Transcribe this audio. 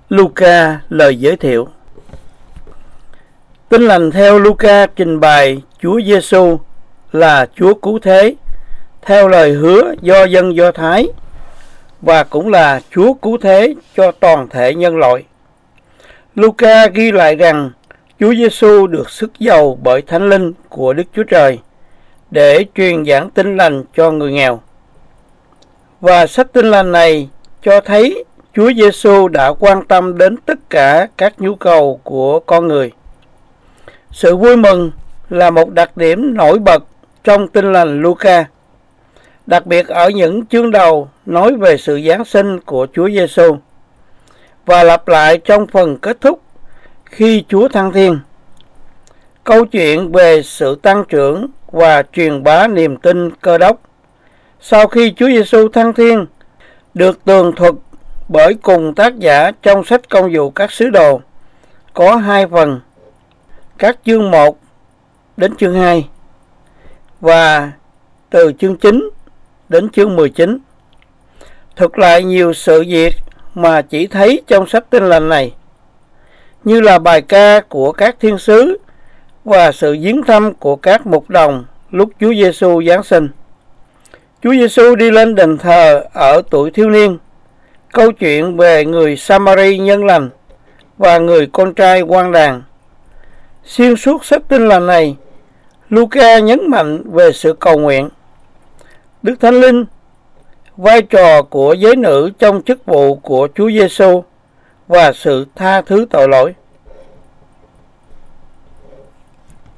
Luca lời giới thiệu. Tin lành theo Luca trình bày Chúa Giêsu là Chúa cứu thế theo lời hứa do dân Do Thái và cũng là Chúa cứu thế cho toàn thể nhân loại. Luca ghi lại rằng Chúa Giêsu được sức dầu bởi Thánh Linh của Đức Chúa Trời để truyền giảng tin lành cho người nghèo. Và sách tin lành này cho thấy Chúa Giêsu đã quan tâm đến tất cả các nhu cầu của con người. Sự vui mừng là một đặc điểm nổi bật trong tin lành Luca, đặc biệt ở những chương đầu nói về sự giáng sinh của Chúa Giêsu và lặp lại trong phần kết thúc khi Chúa thăng thiên. Câu chuyện về sự tăng trưởng và truyền bá niềm tin Cơ Đốc sau khi Chúa Giêsu thăng thiên được tường thuật bởi cùng tác giả trong sách Công vụ các sứ đồ có 2 phần, các chương 1 đến chương 2 và từ chương 9 đến chương 19, thuật lại nhiều sự việc mà chỉ thấy trong sách tin lành này, như là bài ca của các thiên sứ và sự viếng thăm của các mục đồng lúc Chúa Giêsu giáng sinh. Chúa Giêsu đi lên đền thờ ở tuổi thiếu niên, câu chuyện về người Samari nhân lành và người con trai quan đàn. Xuyên suốt sách tin lành này, Luca nhấn mạnh về sự cầu nguyện, Đức Thánh Linh, vai trò của giới nữ trong chức vụ của Chúa Giêsu và sự tha thứ tội lỗi.